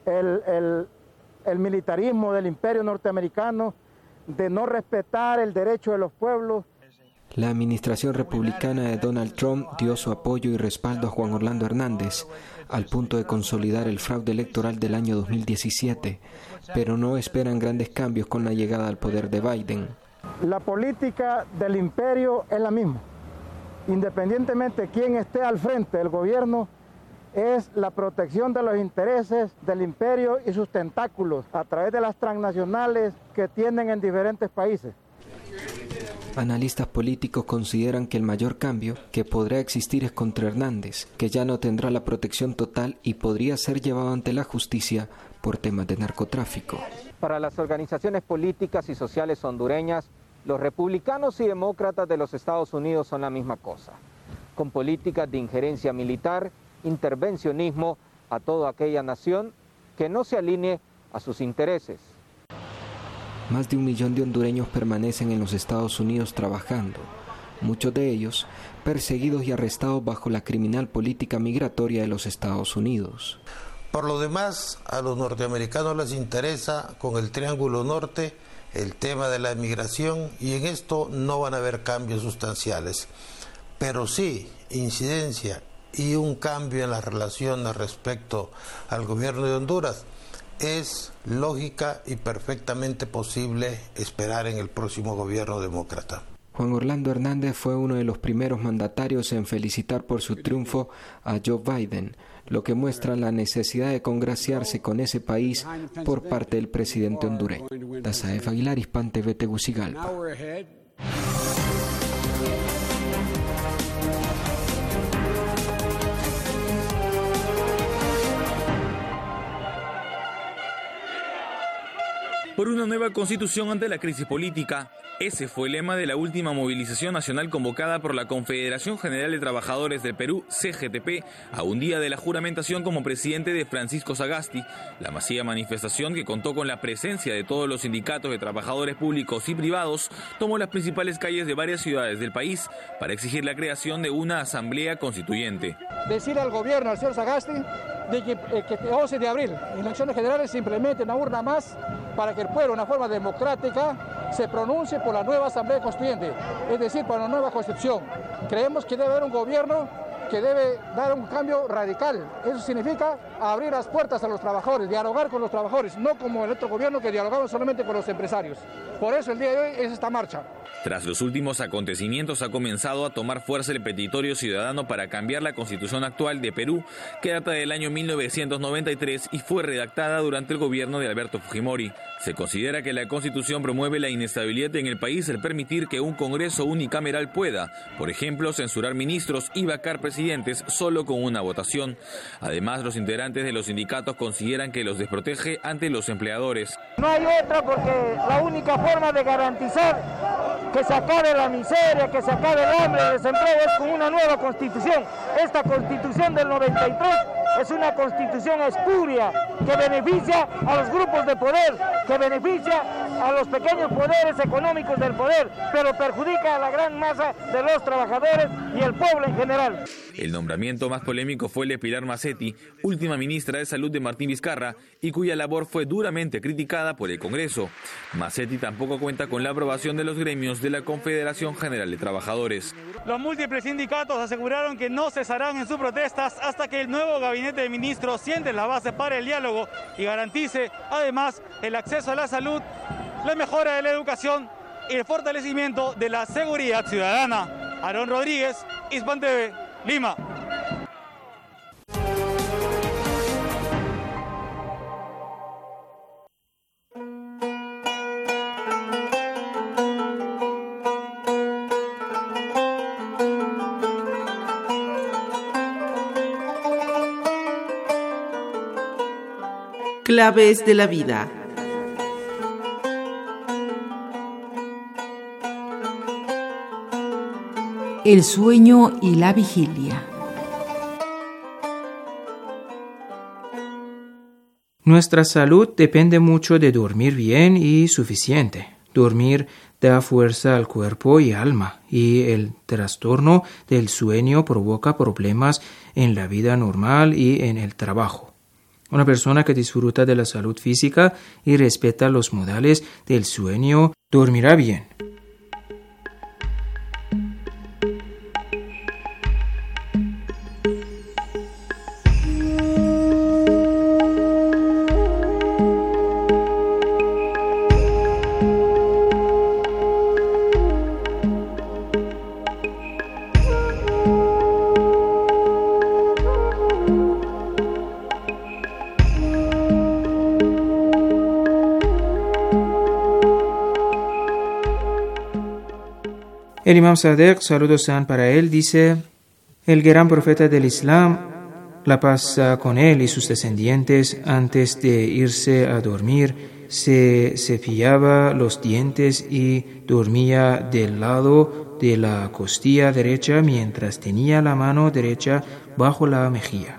el militarismo del imperio norteamericano, de no respetar el derecho de los pueblos. La administración republicana de Donald Trump dio su apoyo y respaldo a Juan Orlando Hernández, al punto de consolidar el fraude electoral del año 2017, pero no esperan grandes cambios con la llegada al poder de Biden. La política del imperio es la misma. Independientemente de quién esté al frente del gobierno, es la protección de los intereses del imperio y sus tentáculos a través de las transnacionales que tienen en diferentes países. Analistas políticos consideran que el mayor cambio que podrá existir es contra Hernández, que ya no tendrá la protección total y podría ser llevado ante la justicia por temas de narcotráfico. Para las organizaciones políticas y sociales hondureñas, los republicanos y demócratas de los Estados Unidos son la misma cosa, con políticas de injerencia militar, intervencionismo a toda aquella nación que no se alinee a sus intereses. Más de 1 millón de hondureños permanecen en los Estados Unidos trabajando, muchos de ellos perseguidos y arrestados bajo la criminal política migratoria de los Estados Unidos. Por lo demás, a los norteamericanos les interesa con el Triángulo Norte el tema de la inmigración y en esto no van a haber cambios sustanciales, pero sí incidencia y un cambio en las relaciones respecto al gobierno de Honduras. Es lógica y perfectamente posible esperar en el próximo gobierno demócrata. Juan Orlando Hernández fue uno de los primeros mandatarios en felicitar por su triunfo a Joe Biden, lo que muestra la necesidad de congraciarse con ese país por parte del presidente hondureño. Dazaef Aguilar, Hispan TV, Tegucigalpa. Por una nueva constitución ante la crisis política. Ese fue el lema de la última movilización nacional convocada por la Confederación General de Trabajadores del Perú, CGTP, a un día de la juramentación como presidente de Francisco Sagasti. La masiva manifestación, que contó con la presencia de todos los sindicatos de trabajadores públicos y privados, tomó las principales calles de varias ciudades del país para exigir la creación de una asamblea constituyente. Decir al gobierno, al señor Sagasti, de que el 11 de abril, en elecciones generales, se implemente una urna más para que el pueblo, de una forma democrática, se pronuncie por la nueva Asamblea Constituyente, es decir, por la nueva Constitución. Creemos que debe haber un gobierno que debe dar un cambio radical. Eso significa abrir las puertas a los trabajadores, dialogar con los trabajadores, no como el otro gobierno que dialogaba solamente con los empresarios. Por eso el día de hoy es esta marcha. Tras los últimos acontecimientos ha comenzado a tomar fuerza el petitorio ciudadano para cambiar la constitución actual de Perú, que data del año 1993 y fue redactada durante el gobierno de Alberto Fujimori. Se considera que la constitución promueve la inestabilidad en el país al permitir que un Congreso unicameral pueda, por ejemplo, censurar ministros y vacar presidentes solo con una votación. Además, los integrantes de los sindicatos consideran que los desprotege ante los empleadores. No hay otra, porque la única forma de garantizar que se acabe la miseria, que se acabe el hambre, el desempleo, es con una nueva constitución. Esta constitución del 93 es una constitución espuria que beneficia a los grupos de poder, que beneficia a los pequeños poderes económicos del poder, pero perjudica a la gran masa de los trabajadores y el pueblo en general. El nombramiento más polémico fue el de Pilar Macetti, última ministra de Salud de Martín Vizcarra, y cuya labor fue duramente criticada por el Congreso. Macetti tampoco cuenta con la aprobación de los gremios de la Confederación General de Trabajadores. Los múltiples sindicatos aseguraron que no cesarán en sus protestas hasta que el nuevo gabinete de ministros siente la base para el diálogo y garantice, además, el acceso a la salud, la mejora de la educación y el fortalecimiento de la seguridad ciudadana. Aarón Rodríguez, Hispan TV, Lima. Claves de la vida. El sueño y la vigilia. Nuestra salud depende mucho de dormir bien y suficiente. Dormir da fuerza al cuerpo y alma, y el trastorno del sueño provoca problemas en la vida normal y en el trabajo. Una persona que disfruta de la salud física y respeta los modales del sueño dormirá bien. El Imam Sadek, saludos sean para él, dice: el gran profeta del Islam, la paz con él y sus descendientes, antes de irse a dormir, se cepillaba los dientes y dormía del lado de la costilla derecha mientras tenía la mano derecha bajo la mejilla.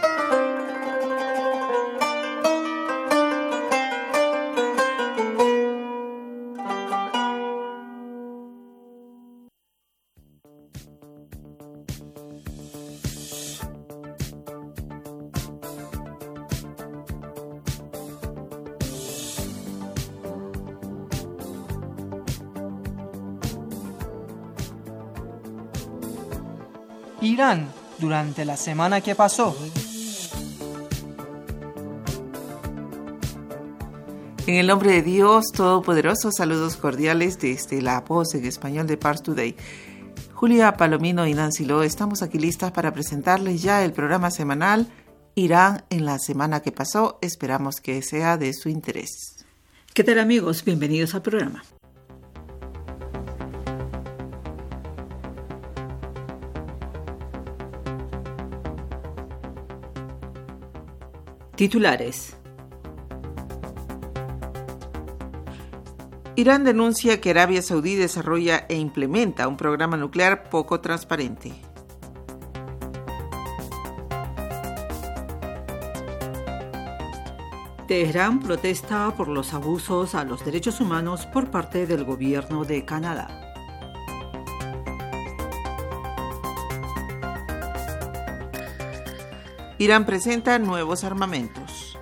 Irán durante la semana que pasó. En el nombre de Dios Todopoderoso, saludos cordiales desde la voz en español de Pars Today. Julia Palomino y Nancy Lo estamos aquí listas para presentarles ya el programa semanal Irán en la semana que pasó. Esperamos que sea de su interés. ¿Qué tal, amigos? Bienvenidos al programa. Titulares. Irán denuncia que Arabia Saudí desarrolla e implementa un programa nuclear poco transparente. Teherán protesta por los abusos a los derechos humanos por parte del gobierno de Canadá. Irán presenta nuevos armamentos.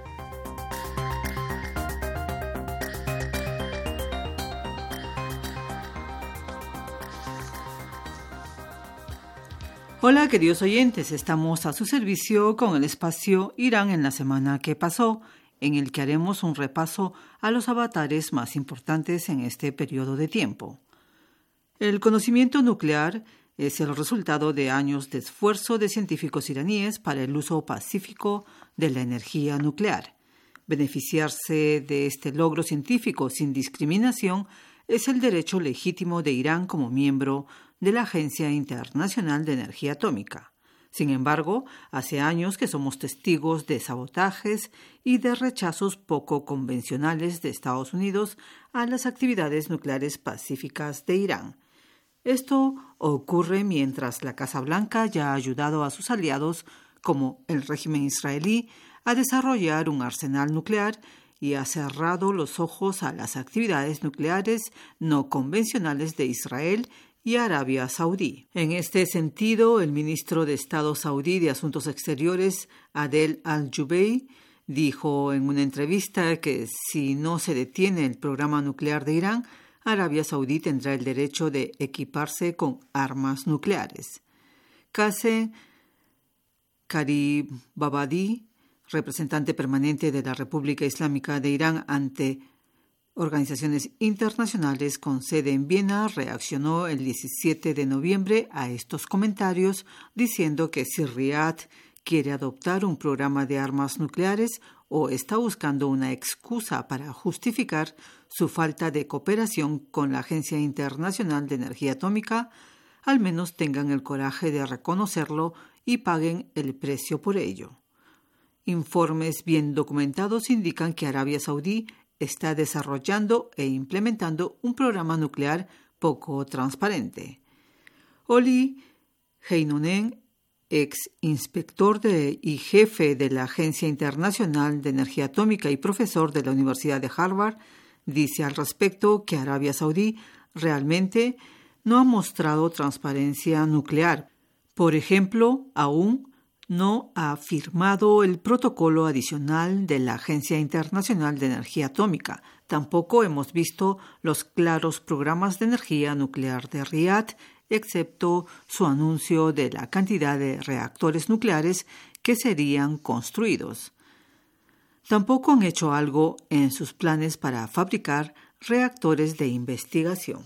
Hola, queridos oyentes, estamos a su servicio con el espacio Irán en la semana que pasó, en el que haremos un repaso a los avatares más importantes en este periodo de tiempo. El conocimiento nuclear es el resultado de años de esfuerzo de científicos iraníes para el uso pacífico de la energía nuclear. Beneficiarse de este logro científico sin discriminación es el derecho legítimo de Irán como miembro de la Agencia Internacional de Energía Atómica. Sin embargo, hace años que somos testigos de sabotajes y de rechazos poco convencionales de Estados Unidos a las actividades nucleares pacíficas de Irán. Esto ocurre mientras la Casa Blanca ya ha ayudado a sus aliados, como el régimen israelí, a desarrollar un arsenal nuclear y ha cerrado los ojos a las actividades nucleares no convencionales de Israel y Arabia Saudí. En este sentido, el ministro de Estado saudí de Asuntos Exteriores, Adel Al-Jubeir, dijo en una entrevista que si no se detiene el programa nuclear de Irán, Arabia Saudí tendrá el derecho de equiparse con armas nucleares. Qasem Gharibabadi, representante permanente de la República Islámica de Irán ante organizaciones internacionales con sede en Viena, reaccionó el 17 de noviembre a estos comentarios, diciendo que si Riad quiere adoptar un programa de armas nucleares o está buscando una excusa para justificar su falta de cooperación con la Agencia Internacional de Energía Atómica, al menos tengan el coraje de reconocerlo y paguen el precio por ello. Informes bien documentados indican que Arabia Saudí está desarrollando e implementando un programa nuclear poco transparente. Oli Heinonen, ex inspector y jefe de la Agencia Internacional de Energía Atómica y profesor de la Universidad de Harvard, dice al respecto que Arabia Saudí realmente no ha mostrado transparencia nuclear. Por ejemplo, aún no ha firmado el protocolo adicional de la Agencia Internacional de Energía Atómica. Tampoco hemos visto los claros programas de energía nuclear de Riad, excepto su anuncio de la cantidad de reactores nucleares que serían construidos. Tampoco han hecho algo en sus planes para fabricar reactores de investigación.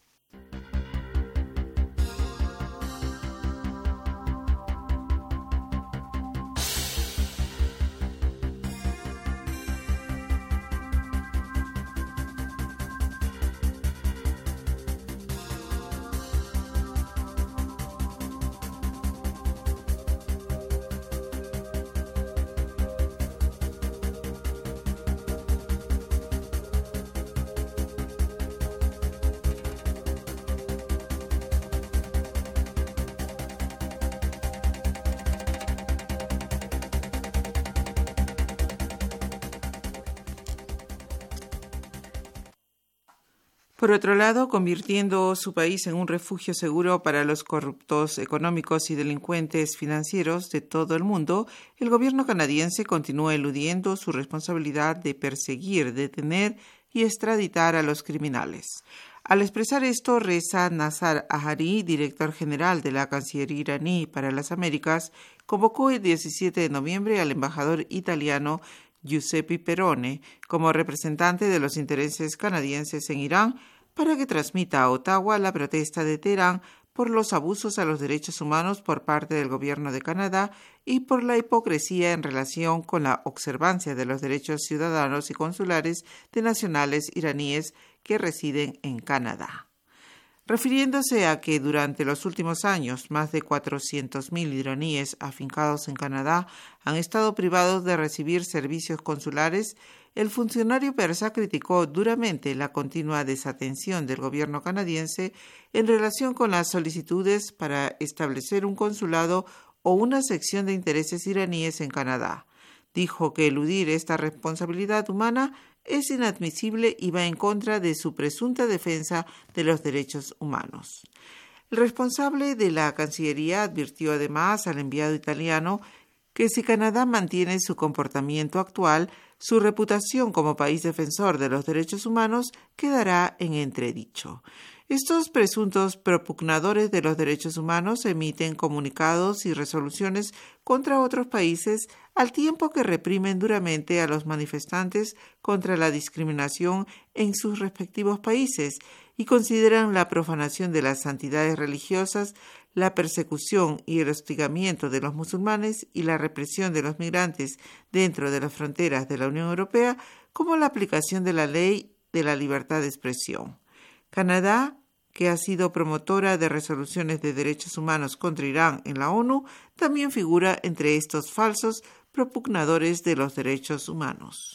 Por otro lado, convirtiendo su país en un refugio seguro para los corruptos económicos y delincuentes financieros de todo el mundo, el gobierno canadiense continúa eludiendo su responsabilidad de perseguir, detener y extraditar a los criminales. Al expresar esto, Reza Nazar Ahari, director general de la Cancillería iraní para las Américas, convocó el 17 de noviembre al embajador italiano Giuseppe Perone como representante de los intereses canadienses en Irán para que transmita a Ottawa la protesta de Teherán por los abusos a los derechos humanos por parte del gobierno de Canadá y por la hipocresía en relación con la observancia de los derechos ciudadanos y consulares de nacionales iraníes que residen en Canadá. Refiriéndose a que durante los últimos años más de 400.000 iraníes afincados en Canadá han estado privados de recibir servicios consulares, el funcionario persa criticó duramente la continua desatención del gobierno canadiense en relación con las solicitudes para establecer un consulado o una sección de intereses iraníes en Canadá. Dijo que eludir esta responsabilidad humana es inadmisible y va en contra de su presunta defensa de los derechos humanos. El responsable de la Cancillería advirtió además al enviado italiano que si Canadá mantiene su comportamiento actual, su reputación como país defensor de los derechos humanos quedará en entredicho. Estos presuntos propugnadores de los derechos humanos emiten comunicados y resoluciones contra otros países al tiempo que reprimen duramente a los manifestantes contra la discriminación en sus respectivos países y consideran la profanación de las santidades religiosas, la persecución y el hostigamiento de los musulmanes y la represión de los migrantes dentro de las fronteras de la Unión Europea como la aplicación de la ley de la libertad de expresión. Canadá, que ha sido promotora de resoluciones de derechos humanos contra Irán en la ONU, también figura entre estos falsos propugnadores de los derechos humanos.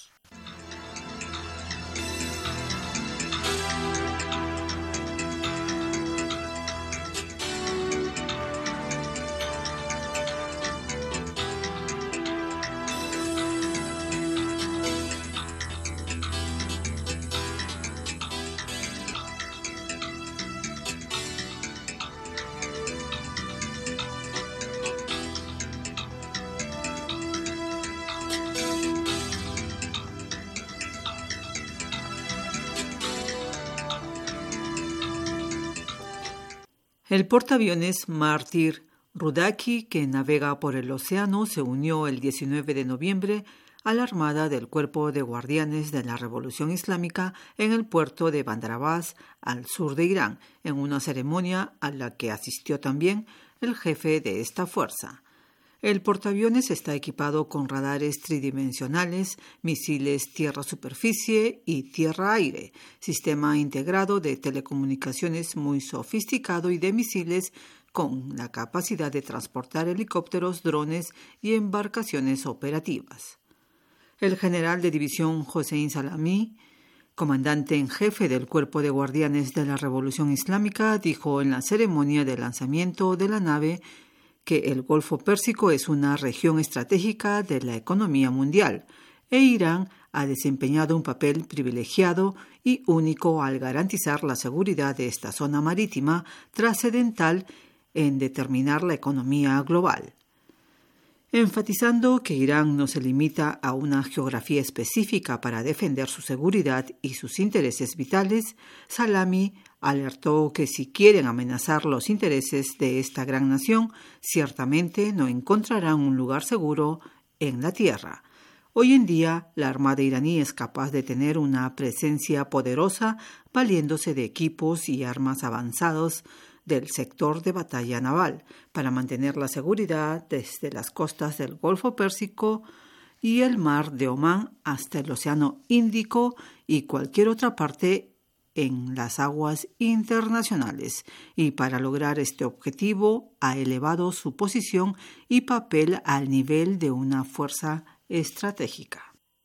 El portaaviones mártir Rudaki, que navega por el océano, se unió el 19 de noviembre a la Armada del Cuerpo de Guardianes de la Revolución Islámica en el puerto de Bandar Abbas, al sur de Irán, en una ceremonia a la que asistió también el jefe de esta fuerza. El portaaviones está equipado con radares tridimensionales, misiles tierra-superficie y tierra-aire, sistema integrado de telecomunicaciones muy sofisticado y de misiles con la capacidad de transportar helicópteros, drones y embarcaciones operativas. El general de división Hossein Salami, comandante en jefe del Cuerpo de Guardianes de la Revolución Islámica, dijo en la ceremonia de lanzamiento de la nave que el Golfo Pérsico es una región estratégica de la economía mundial e Irán ha desempeñado un papel privilegiado y único al garantizar la seguridad de esta zona marítima trascendental en determinar la economía global. Enfatizando que Irán no se limita a una geografía específica para defender su seguridad y sus intereses vitales, Salami alertó que si quieren amenazar los intereses de esta gran nación, ciertamente no encontrarán un lugar seguro en la tierra. Hoy en día, la Armada iraní es capaz de tener una presencia poderosa valiéndose de equipos y armas avanzados del sector de batalla naval para mantener la seguridad desde las costas del Golfo Pérsico y el Mar de Omán hasta el Océano Índico y cualquier otra parte en las aguas internacionales. Y para lograr este objetivo ha elevado su posición y papel al nivel de una fuerza estratégica.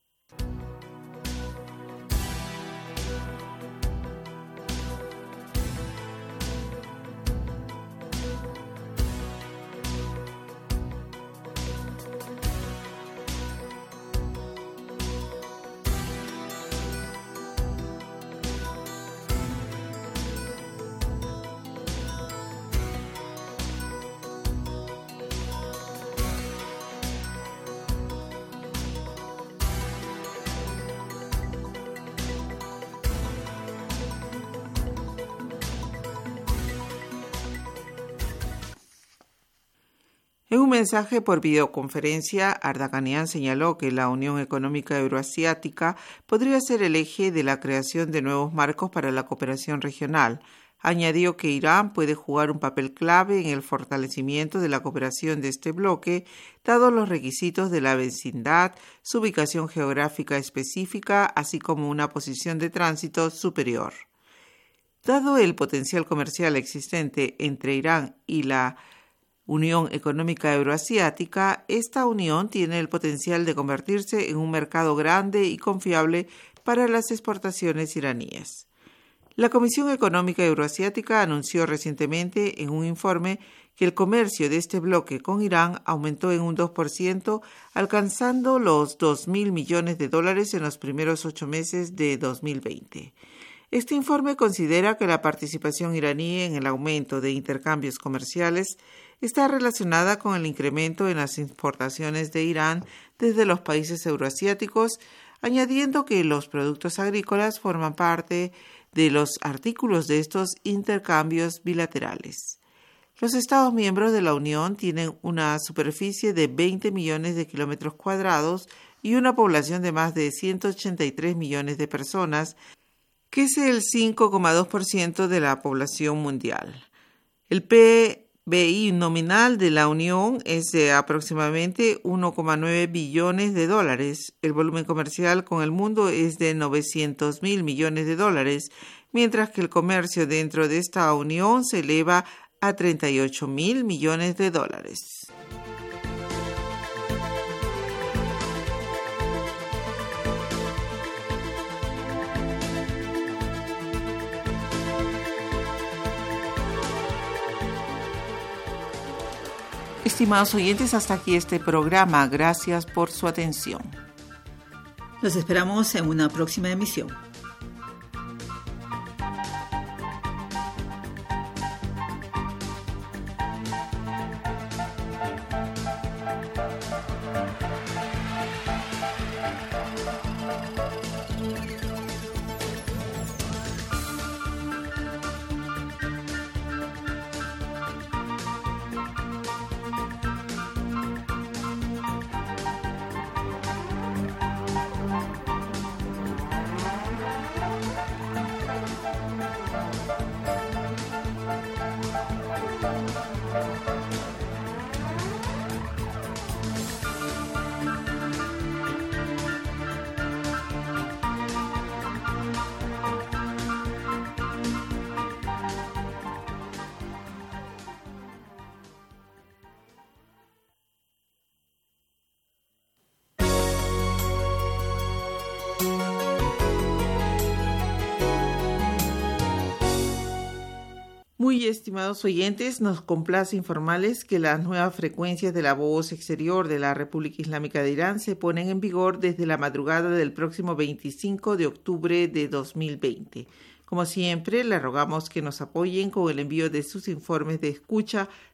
En un mensaje por videoconferencia, Ardaganian señaló que la Unión Económica Euroasiática podría ser el eje de la creación de nuevos marcos para la cooperación regional. Añadió que Irán puede jugar un papel clave en el fortalecimiento de la cooperación de este bloque, dados los requisitos de la vecindad, su ubicación geográfica específica, así como una posición de tránsito superior. Dado el potencial comercial existente entre Irán y la Unión Económica Euroasiática, esta unión tiene el potencial de convertirse en un mercado grande y confiable para las exportaciones iraníes. La Comisión Económica Euroasiática anunció recientemente en un informe que el comercio de este bloque con Irán aumentó en un 2%, alcanzando los $2.000 millones en los primeros 8 meses de 2020. Este informe considera que la participación iraní en el aumento de intercambios comerciales está relacionada con el incremento en las importaciones de Irán desde los países euroasiáticos, añadiendo que los productos agrícolas forman parte de los artículos de estos intercambios bilaterales. Los Estados miembros de la Unión tienen una superficie de 20 millones de kilómetros cuadrados y una población de más de 183 millones de personas, que es el 5,2% de la población mundial. El PBI nominal de la Unión es de aproximadamente $1,9 billones. El volumen comercial con el mundo es de $900.000 millones, mientras que el comercio dentro de esta Unión se eleva a $38.000 millones. Estimados oyentes, hasta aquí este programa. Gracias por su atención. Los esperamos en una próxima emisión. Muy estimados oyentes, nos complace informarles que las nuevas frecuencias de la voz exterior de la República Islámica de Irán se ponen en vigor desde la madrugada del próximo 25 de octubre de 2020. Como siempre, le rogamos que nos apoyen con el envío de sus informes de escucha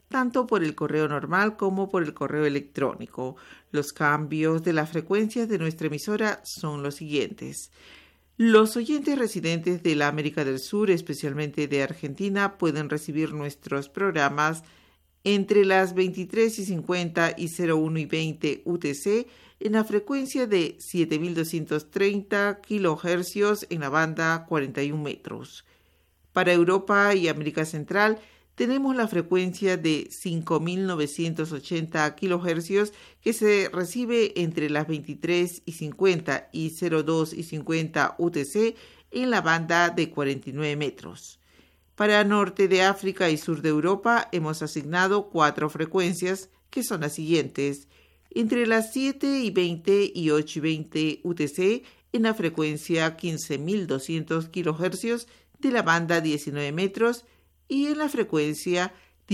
tanto por el correo normal como por el correo electrónico. Los cambios de las frecuencias de nuestra emisora son los siguientes. Los oyentes residentes de la América del Sur, especialmente de Argentina, pueden recibir nuestros programas entre las 23:50 y 01:20 UTC en la frecuencia de 7.230 kHz en la banda 41 metros. Para Europa y América Central tenemos la frecuencia de 5.980 kHz que se recibe entre las 23:50 y 02:50 UTC en la banda de 49 metros. Para Norte de África y Sur de Europa hemos asignado 4 frecuencias que son las siguientes. Entre las 7:20 y 8:20 UTC en la frecuencia 15.200 kHz de la banda 19 metros y en la frecuencia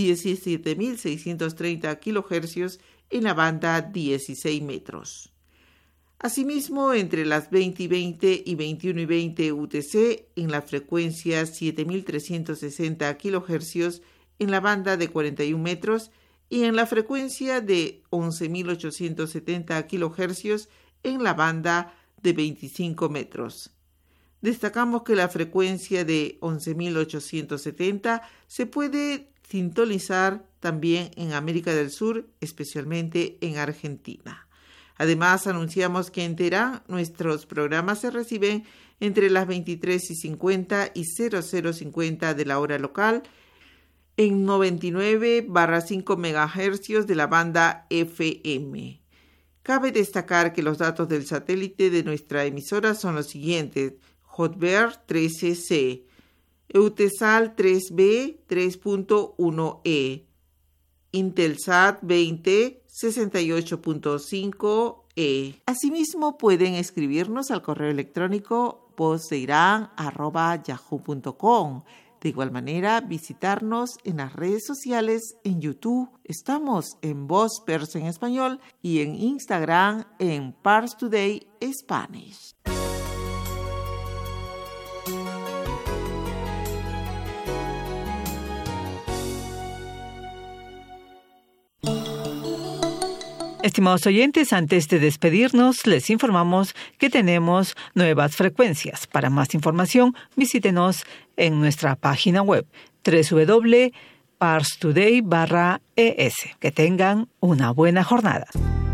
17.630 kHz en la banda 16 metros. Asimismo, entre las 20:20 y 21:20 UTC en la frecuencia 7.360 kHz en la banda de 41 metros y en la frecuencia de 11.870 kHz en la banda de 25 metros. Destacamos que la frecuencia de 11.870 se puede sintonizar también en América del Sur, especialmente en Argentina. Además, anunciamos que en Teherán nuestros programas se reciben entre las 23:50 y 00:50 de la hora local en 99/5 MHz de la banda FM. Cabe destacar que los datos del satélite de nuestra emisora son los siguientes: Hotbird 13C, Eutelsat 3B 3.1E, Intelsat 20 68.5E. Asimismo, pueden escribirnos al correo electrónico vozdeiran@yahoo.com. De igual manera, visitarnos en las redes sociales, en YouTube. Estamos en Voz Persa en Español y en Instagram en Pars Today Spanish. Estimados oyentes, antes de despedirnos, les informamos que tenemos nuevas frecuencias. Para más información, visítenos en nuestra página web www.parstoday.es. Que tengan una buena jornada.